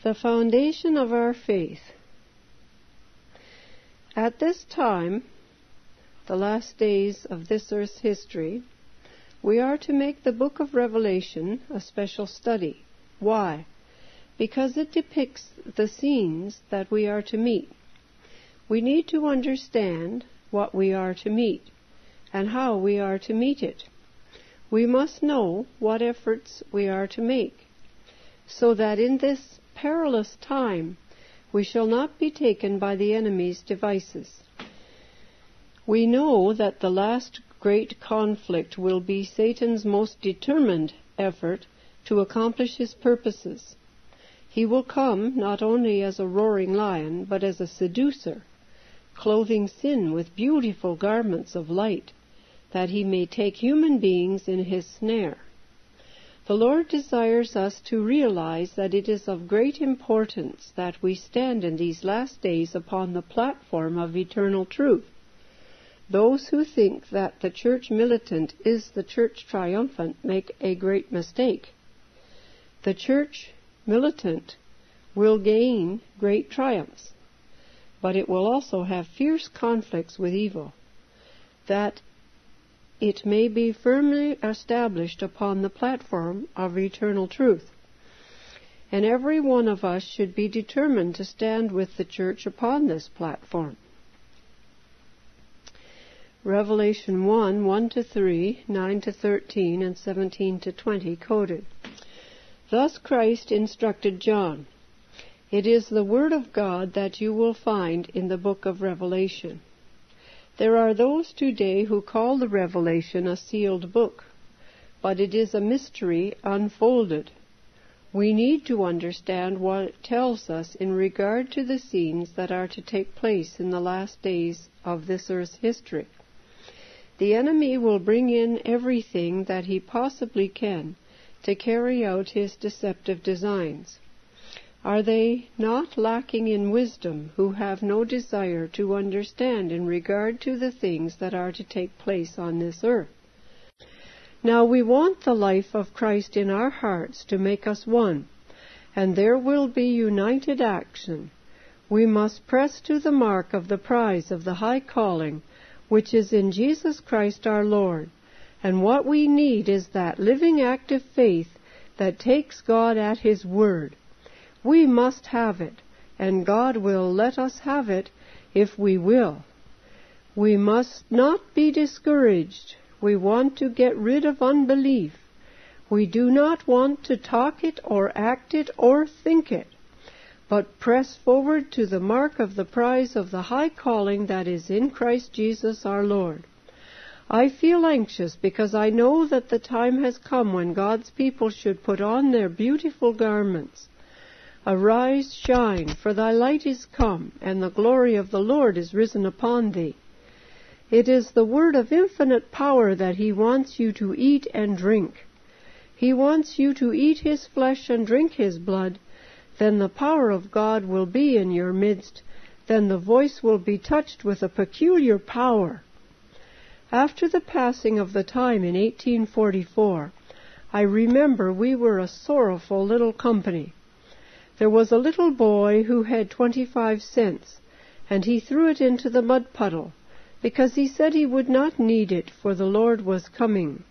The foundation of our faith. At this time, the last days of this earth's history, we are to make the book of Revelation a special study. Why? Because it depicts the scenes that we are to meet. We need to understand what we are to meet and how we are to meet it. We must know what efforts we are to make, so that in this perilous time we shall not be taken by the enemy's devices. We know that the last great conflict will be Satan's most determined effort to accomplish his purposes. He will come not only as a roaring lion, but as a seducer, clothing sin with beautiful garments of light, that he may take human beings in his snare. The Lord desires us to realize that it is of great importance that we stand in these last days upon the platform of eternal truth. Those who think that the church militant is the church triumphant make a great mistake. The church militant will gain great triumphs, but it will also have fierce conflicts with evil, that it may be firmly established upon the platform of eternal truth. And every one of us should be determined to stand with the church upon this platform. Revelation 1, 1-3, 9-13, and 17-20 quoted. Thus Christ instructed John, "It is the word of God that you will find in the book of Revelation." There are those today who call the Revelation a sealed book, but it is a mystery unfolded. We need to understand what it tells us in regard to the scenes that are to take place in the last days of this earth's history. The enemy will bring in everything that he possibly can to carry out his deceptive designs. Are they not lacking in wisdom who have no desire to understand in regard to the things that are to take place on this earth? Now we want the life of Christ in our hearts to make us one, and there will be united action. We must press to the mark of the prize of the high calling, which is in Jesus Christ our Lord. And what we need is that living active faith that takes God at His word. We must have it, and God will let us have it if we will. We must not be discouraged. We want to get rid of unbelief. We do not want to talk it or act it or think it, but press forward to the mark of the prize of the high calling that is in Christ Jesus our Lord. I feel anxious because I know that the time has come when God's people should put on their beautiful garments. Arise, shine, for thy light is come, and the glory of the Lord is risen upon thee. It is the word of infinite power that He wants you to eat and drink. He wants you to eat His flesh and drink His blood. Then the power of God will be in your midst. Then the voice will be touched with a peculiar power. After the passing of the time in 1844, I remember we were a sorrowful little company. There was a little boy who had 25 cents, and he threw it into the mud puddle, because he said he would not need it, for the Lord was coming.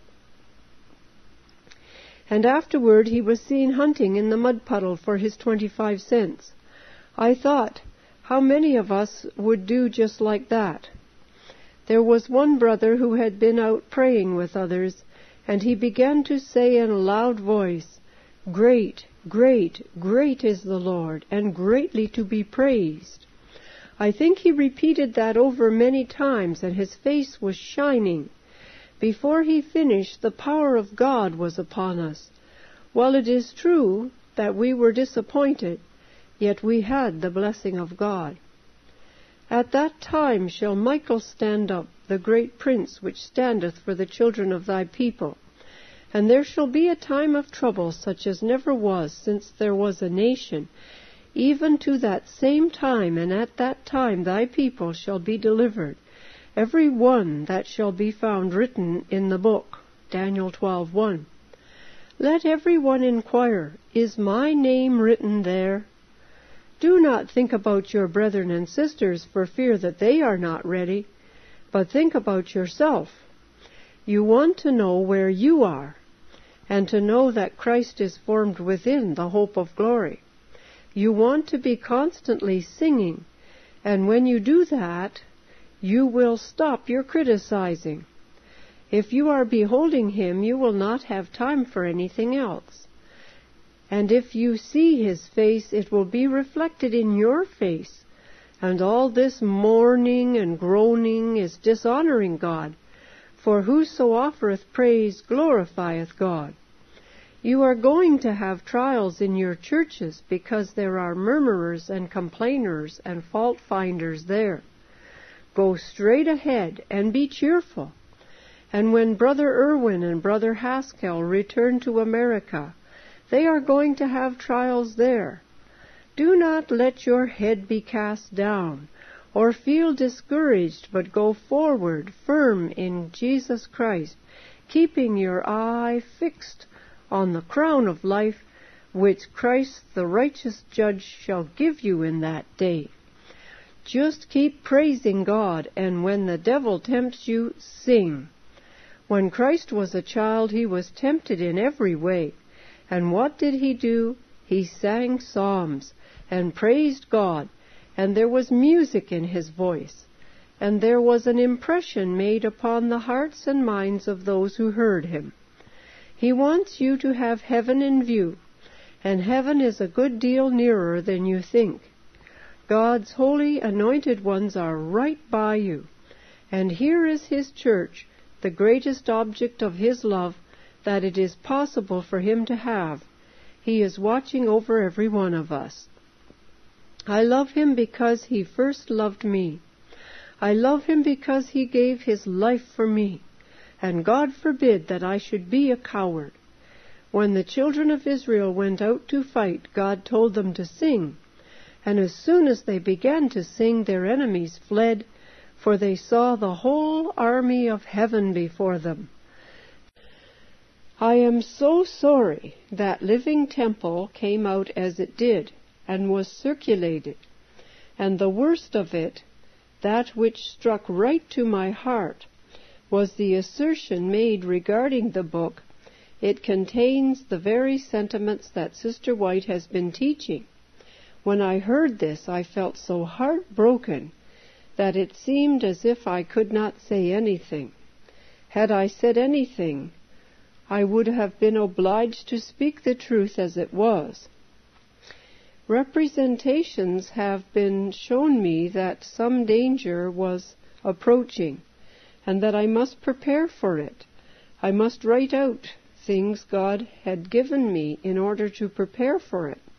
And afterward he was seen hunting in the mud puddle for his 25 cents. I thought, how many of us would do just like that? There was one brother who had been out praying with others, and he began to say in a loud voice, "Great, great, great is the Lord, and greatly to be praised." I think he repeated that over many times, and his face was shining. Before he finished, the power of God was upon us. While it is true that we were disappointed, yet we had the blessing of God. At that time shall Michael stand up, the great prince which standeth for the children of thy people. And there shall be a time of trouble such as never was since there was a nation, even to that same time, and at that time thy people shall be delivered, every one that shall be found written in the book. Daniel 12:1. Let every one inquire, is my name written there? Do not think about your brethren and sisters for fear that they are not ready, but think about yourself. You want to know where you are, and to know that Christ is formed within, the hope of glory. You want to be constantly singing, and when you do that, you will stop your criticizing. If you are beholding Him, you will not have time for anything else. And if you see His face, it will be reflected in your face, and all this mourning and groaning is dishonoring God. For whoso offereth praise glorifieth God. You are going to have trials in your churches because there are murmurers and complainers and fault-finders there. Go straight ahead and be cheerful. And when Brother Irwin and Brother Haskell return to America, they are going to have trials there. Do not let your head be cast down, or feel discouraged, but go forward firm in Jesus Christ, keeping your eye fixed on the crown of life, which Christ the righteous judge shall give you in that day. Just keep praising God, and when the devil tempts you, sing. When Christ was a child, He was tempted in every way. And what did He do? He sang psalms and praised God, and there was music in His voice, and there was an impression made upon the hearts and minds of those who heard Him. He wants you to have heaven in view, and heaven is a good deal nearer than you think. God's holy anointed ones are right by you, and here is His church, the greatest object of His love that it is possible for Him to have. He is watching over every one of us. I love Him because He first loved me. I love Him because He gave His life for me, and God forbid that I should be a coward. When the children of Israel went out to fight, God told them to sing, and as soon as they began to sing, their enemies fled, for they saw the whole army of heaven before them. I am so sorry that Living Temple came out as it did, and was circulated, and the worst of it, that which struck right to my heart, was the assertion made regarding the book. It contains the very sentiments that Sister White has been teaching. When I heard this, I felt so heartbroken that it seemed as if I could not say anything. Had I said anything, I would have been obliged to speak the truth as it was. Representations have been shown me that some danger was approaching, and that I must prepare for it. I must write out things God had given me in order to prepare for it.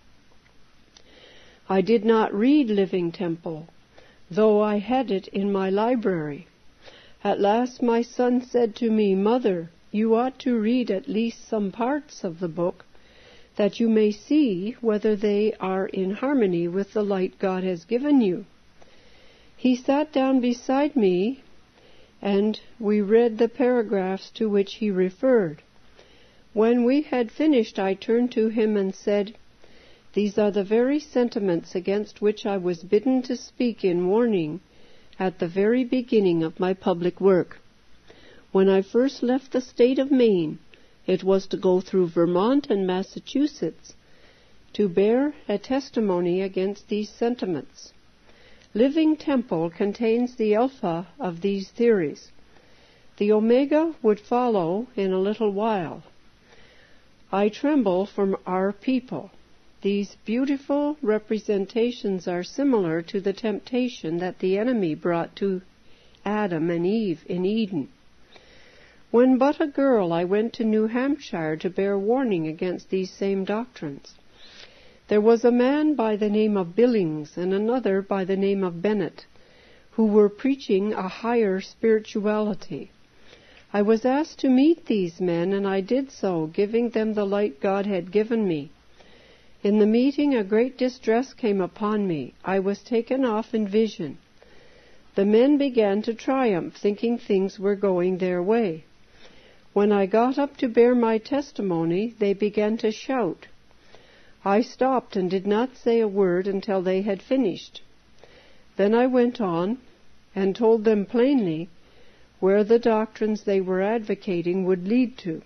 I did not read Living Temple, though I had it in my library. At last my son said to me, "Mother, you ought to read at least some parts of the book, that you may see whether they are in harmony with the light God has given you." He sat down beside me, and we read the paragraphs to which he referred. When we had finished, I turned to him and said, "These are the very sentiments against which I was bidden to speak in warning at the very beginning of my public work. When I first left the state of Maine, it was to go through Vermont and Massachusetts to bear a testimony against these sentiments. Living Temple contains the alpha of these theories. The omega would follow in a little while. I tremble for our people. These beautiful representations are similar to the temptation that the enemy brought to Adam and Eve in Eden. When but a girl, I went to New Hampshire to bear warning against these same doctrines. There was a man by the name of Billings and another by the name of Bennett, who were preaching a higher spirituality. I was asked to meet these men, and I did so, giving them the light God had given me. In the meeting, a great distress came upon me. I was taken off in vision. The men began to triumph, thinking things were going their way. When I got up to bear my testimony, they began to shout. I stopped and did not say a word until they had finished. Then I went on and told them plainly where the doctrines they were advocating would lead to.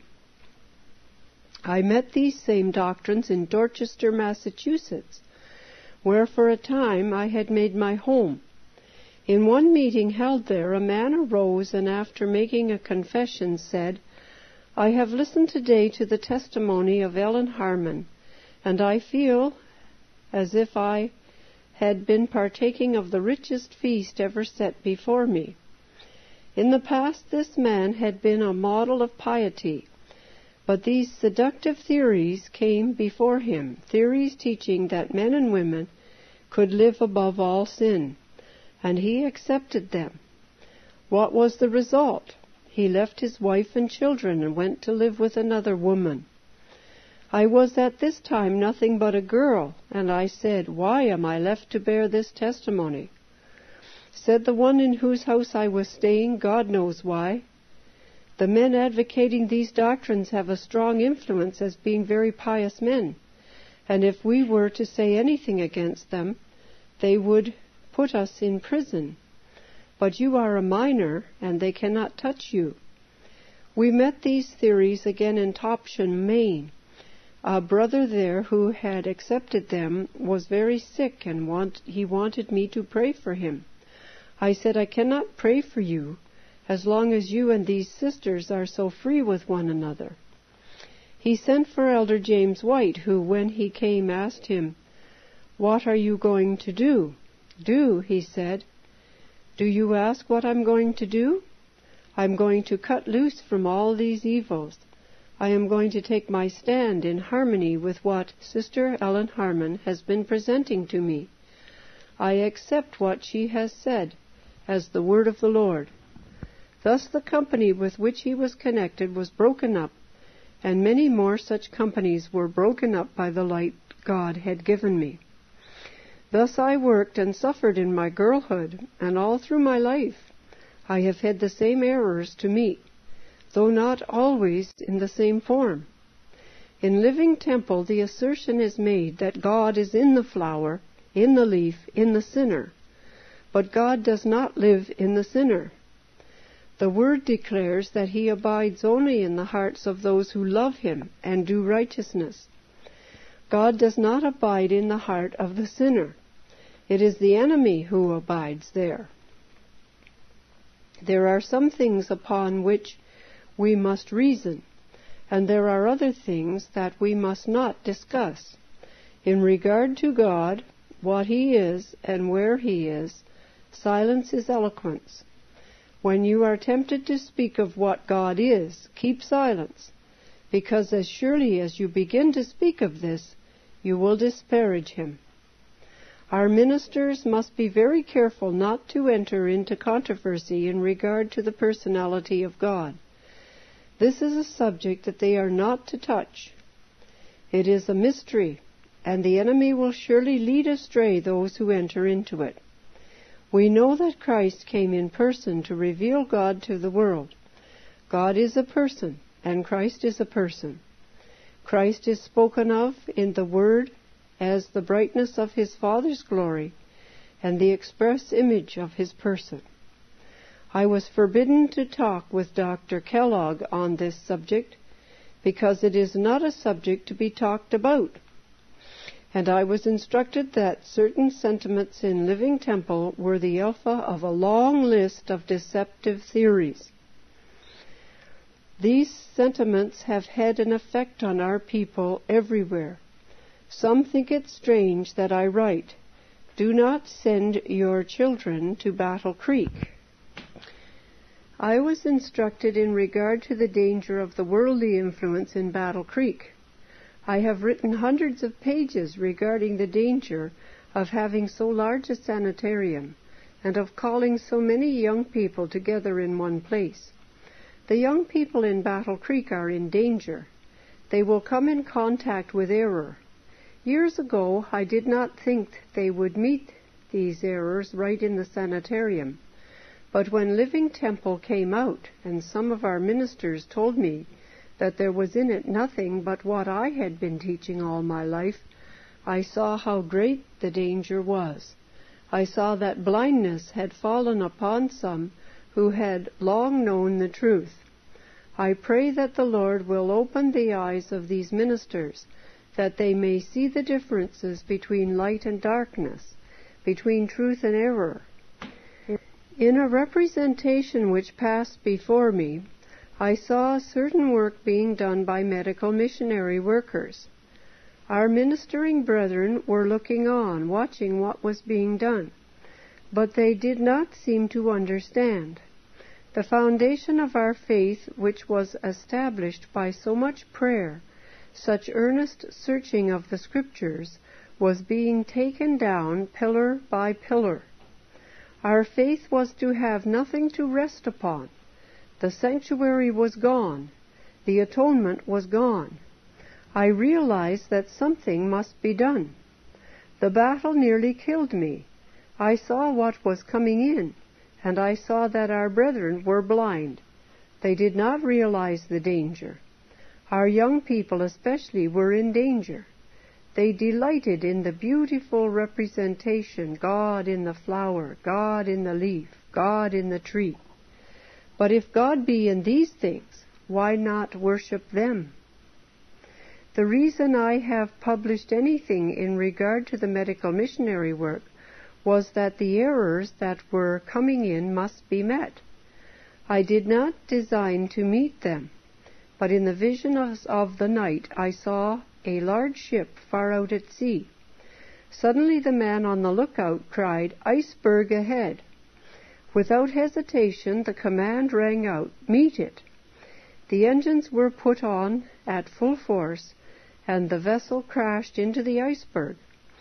I met these same doctrines in Dorchester, Massachusetts, where for a time I had made my home. In one meeting held there, a man arose and after making a confession said, "I have listened today to the testimony of Ellen Harmon, and I feel as if I had been partaking of the richest feast ever set before me." In the past this man had been a model of piety, but these seductive theories came before him, theories teaching that men and women could live above all sin, and he accepted them. What was the result? He left his wife and children and went to live with another woman. I was at this time nothing but a girl, and I said, "Why am I left to bear this testimony?" Said the one in whose house I was staying, "God knows why. The men advocating these doctrines have a strong influence as being very pious men, and if we were to say anything against them, they would put us in prison. But you are a minor, and they cannot touch you." We met these theories again in Topsham, Maine. A brother there who had accepted them was very sick, and he wanted me to pray for him. I said, "I cannot pray for you as long as you and these sisters are so free with one another." He sent for Elder James White, who, when he came, asked him, "What are you going to do?" "Do," he said. "Do you ask what I'm going to do? I'm going to cut loose from all these evils. I am going to take my stand in harmony with what Sister Ellen Harmon has been presenting to me. I accept what she has said as the word of the Lord." Thus the company with which he was connected was broken up, and many more such companies were broken up by the light God had given me. Thus I worked and suffered in my girlhood, and all through my life I have had the same errors to meet, though not always in the same form. In Living Temple, the assertion is made that God is in the flower, in the leaf, in the sinner, but God does not live in the sinner. The Word declares that He abides only in the hearts of those who love Him and do righteousness. God does not abide in the heart of the sinner. It is the enemy who abides there. There are some things upon which we must reason, and there are other things that we must not discuss. In regard to God, what He is and where He is, silence is eloquence. When you are tempted to speak of what God is, keep silence, because as surely as you begin to speak of this, you will disparage Him. Our ministers must be very careful not to enter into controversy in regard to the personality of God. This is a subject that they are not to touch. It is a mystery, and the enemy will surely lead astray those who enter into it. We know that Christ came in person to reveal God to the world. God is a person, and Christ is a person. Christ is spoken of in the Word as the brightness of His Father's glory and the express image of His person. I was forbidden to talk with Dr. Kellogg on this subject because it is not a subject to be talked about, and I was instructed that certain sentiments in Living Temple were the alpha of a long list of deceptive theories. These sentiments have had an effect on our people everywhere. Some think it strange that I write, "Do not send your children to Battle Creek." I was instructed in regard to the danger of the worldly influence in Battle Creek. I have written hundreds of pages regarding the danger of having so large a sanitarium and of calling so many young people together in one place. The young people in Battle Creek are in danger. They will come in contact with error. Years ago, I did not think they would meet these errors right in the sanitarium. But when Living Temple came out, and some of our ministers told me that there was in it nothing but what I had been teaching all my life, I saw how great the danger was. I saw that blindness had fallen upon some who had long known the truth. I pray that the Lord will open the eyes of these ministers, that they may see the differences between light and darkness, between truth and error. In a representation which passed before me, I saw certain work being done by medical missionary workers. Our ministering brethren were looking on, watching what was being done, but they did not seem to understand. The foundation of our faith, which was established by so much prayer, such earnest searching of the Scriptures, was being taken down pillar by pillar. Our faith was to have nothing to rest upon. The sanctuary was gone. The atonement was gone. I realized that something must be done. The battle nearly killed me. I saw what was coming in, and I saw that our brethren were blind. They did not realize the danger. Our young people especially were in danger. They delighted in the beautiful representation, God in the flower, God in the leaf, God in the tree. But if God be in these things, why not worship them? The reason I have published anything in regard to the medical missionary work was that the errors that were coming in must be met. I did not design to meet them, but in the vision of the night I saw a large ship far out at sea. Suddenly the man on the lookout cried, "Iceberg ahead." Without hesitation the command rang out, "Meet it." The engines were put on at full force, and the vessel crashed into the iceberg.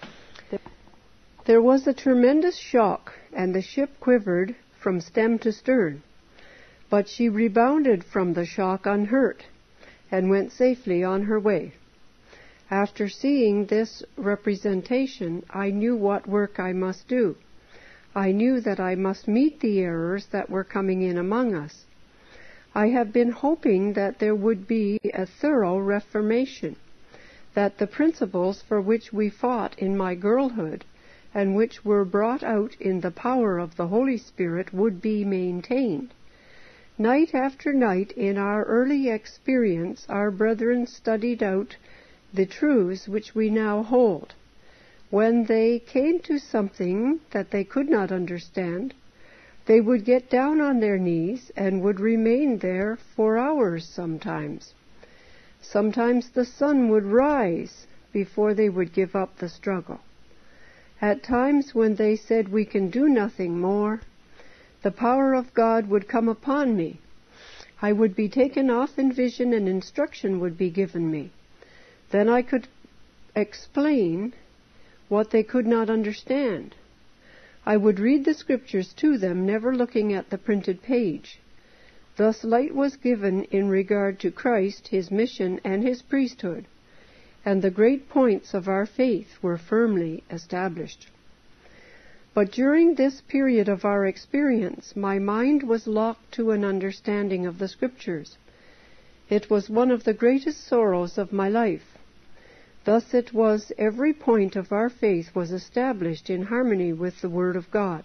There was a tremendous shock, and the ship quivered from stem to stern. But she rebounded from the shock unhurt, and went safely on her way. After seeing this representation, I knew what work I must do. I knew that I must meet the errors that were coming in among us. I have been hoping that there would be a thorough reformation, that the principles for which we fought in my girlhood, and which were brought out in the power of the Holy Spirit, would be maintained. Night after night in our early experience, our brethren studied out the truths which we now hold. When they came to something that they could not understand, they would get down on their knees and would remain there for hours sometimes. Sometimes the sun would rise before they would give up the struggle. At times when they said, "We can do nothing more," the power of God would come upon me. I would be taken off in vision and instruction would be given me. Then I could explain what they could not understand. I would read the Scriptures to them, never looking at the printed page. Thus light was given in regard to Christ, his mission, and his priesthood, and the great points of our faith were firmly established. But during this period of our experience, my mind was locked to an understanding of the Scriptures. It was one of the greatest sorrows of my life. Thus it was every point of our faith was established in harmony with the Word of God.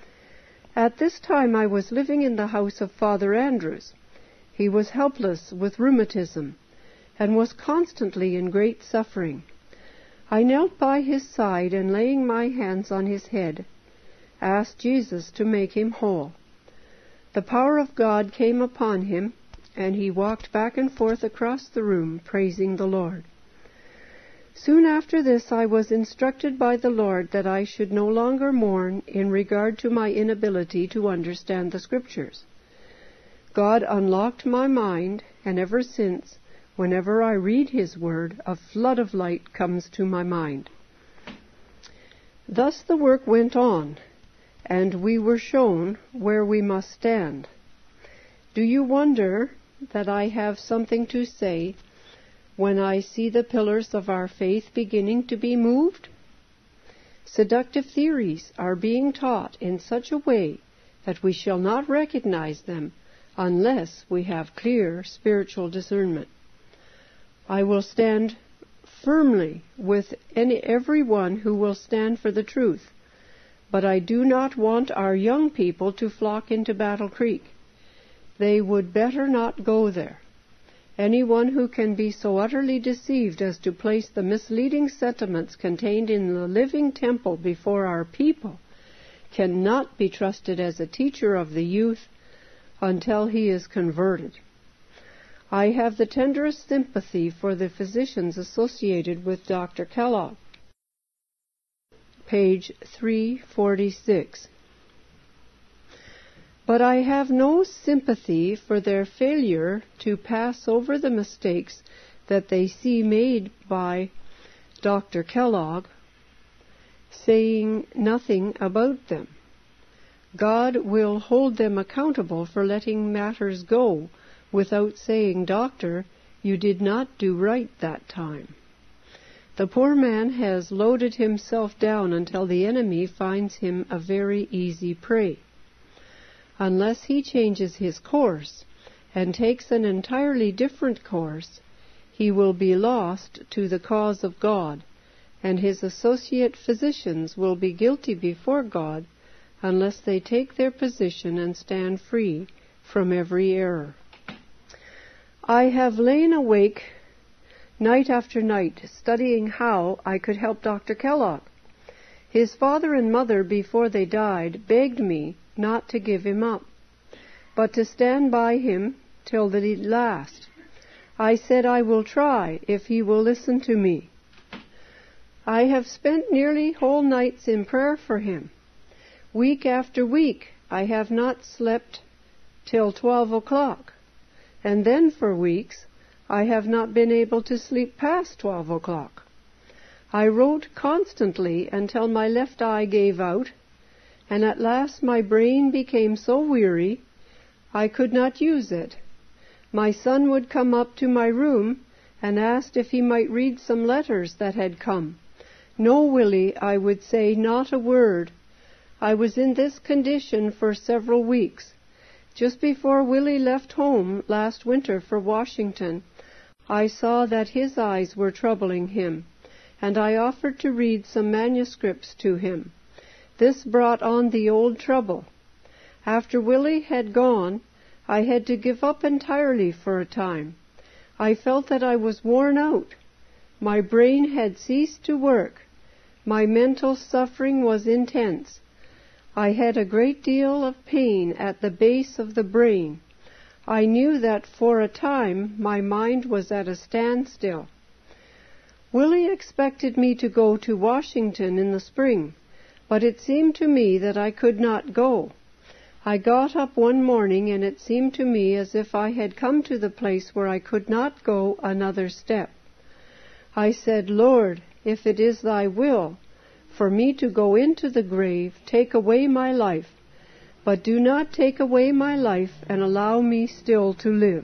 At this time I was living in the house of Father Andrews. He was helpless with rheumatism, and was constantly in great suffering. I knelt by his side, and laying my hands on his head, asked Jesus to make him whole. The power of God came upon him, and he walked back and forth across the room, praising the Lord. Soon after this I was instructed by the Lord that I should no longer mourn in regard to my inability to understand the Scriptures. God unlocked my mind, and ever since, whenever I read His Word, a flood of light comes to my mind. Thus the work went on, and we were shown where we must stand. Do you wonder that I have something to say when I see the pillars of our faith beginning to be moved? Seductive theories are being taught in such a way that we shall not recognize them unless we have clear spiritual discernment. I will stand firmly with everyone who will stand for the truth. But I do not want our young people to flock into Battle Creek. They would better not go there. Anyone who can be so utterly deceived as to place the misleading sentiments contained in the living temple before our people cannot be trusted as a teacher of the youth until he is converted. I have the tenderest sympathy for the physicians associated with Dr. Kellogg. Page 346. But I have no sympathy for their failure to pass over the mistakes that they see made by Dr. Kellogg, saying nothing about them. God will hold them accountable for letting matters go without saying, "Doctor, you did not do right that time." The poor man has loaded himself down until the enemy finds him a very easy prey. Unless he changes his course and takes an entirely different course, he will be lost to the cause of God, and his associate physicians will be guilty before God unless they take their position and stand free from every error. I have lain awake night after night studying how I could help Dr. Kellogg. His father and mother, before they died, begged me not to give him up, but to stand by him till the last. I said I will try if he will listen to me. I have spent nearly whole nights in prayer for him. Week after week I have not slept till 12 o'clock, and then for weeks I have not been able to sleep past 12 o'clock. I wrote constantly until my left eye gave out, and at last my brain became so weary I could not use it. My son would come up to my room and asked if he might read some letters that had come. "No, Willie," I would say, "not a word." I was in this condition for several weeks. Just before Willie left home last winter for Washington, I saw that his eyes were troubling him, and I offered to read some manuscripts to him. This brought on the old trouble. After Willie had gone, I had to give up entirely for a time. I felt that I was worn out. My brain had ceased to work. My mental suffering was intense. I had a great deal of pain at the base of the brain. I knew that for a time my mind was at a standstill. Willie expected me to go to Washington in the spring, but it seemed to me that I could not go. I got up one morning, and it seemed to me as if I had come to the place where I could not go another step. I said, "Lord, if it is thy will for me to go into the grave, take away my life, but do not take away my life and allow me still to live."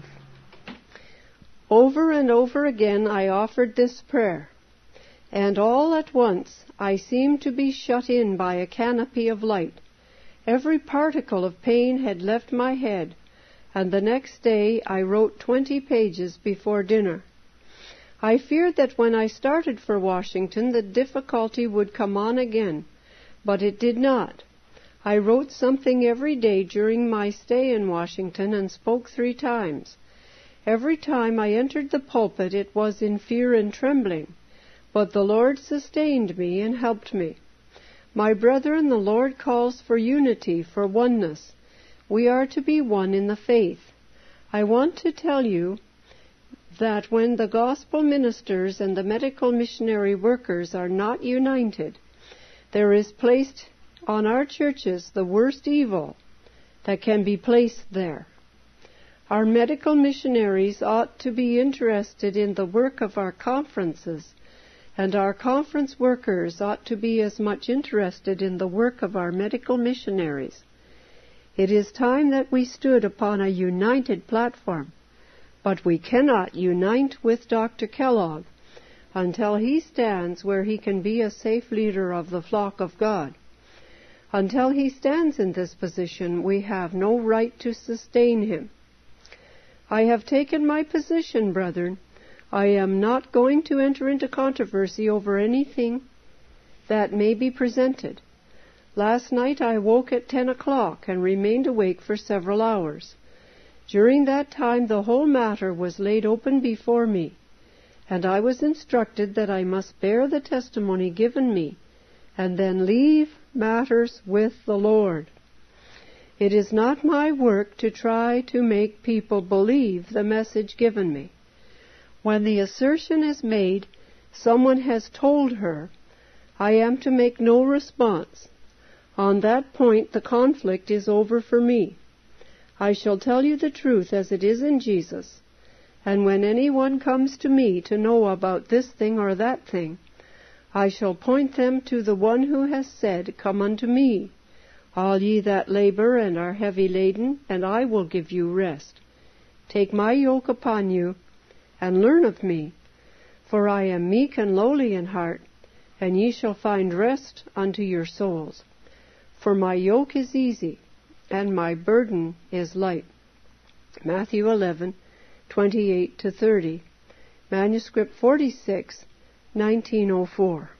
Over and over again I offered this prayer, and all at once I seemed to be shut in by a canopy of light. Every particle of pain had left my head, and the next day I wrote 20 pages before dinner. I feared that when I started for Washington the difficulty would come on again, but it did not. I wrote something every day during my stay in Washington and spoke 3 times. Every time I entered the pulpit it was in fear and trembling, but the Lord sustained me and helped me. My brethren, the Lord calls for unity, for oneness. We are to be one in the faith. I want to tell you that when the gospel ministers and the medical missionary workers are not united, there is placed on our churches the worst evil that can be placed there. Our medical missionaries ought to be interested in the work of our conferences, and our conference workers ought to be as much interested in the work of our medical missionaries. It is time that we stood upon a united platform, but we cannot unite with Dr. Kellogg until he stands where he can be a safe leader of the flock of God. Until he stands in this position, we have no right to sustain him. I have taken my position, brethren. I am not going to enter into controversy over anything that may be presented. Last night I woke at 10 o'clock and remained awake for several hours. During that time the whole matter was laid open before me, and I was instructed that I must bear the testimony given me, and then leave matters with the Lord. It is not my work to try to make people believe the message given me. When the assertion is made, someone has told her, I am to make no response. On that point, the conflict is over for me. I shall tell you the truth as it is in Jesus, and when anyone comes to me to know about this thing or that thing, I shall point them to the one who has said, Come unto me, all ye that labor and are heavy laden, and I will give you rest. Take my yoke upon you, and learn of me, for I am meek and lowly in heart, and ye shall find rest unto your souls. For my yoke is easy, and my burden is light. Matthew 11:28-30, Manuscript 46, 1904.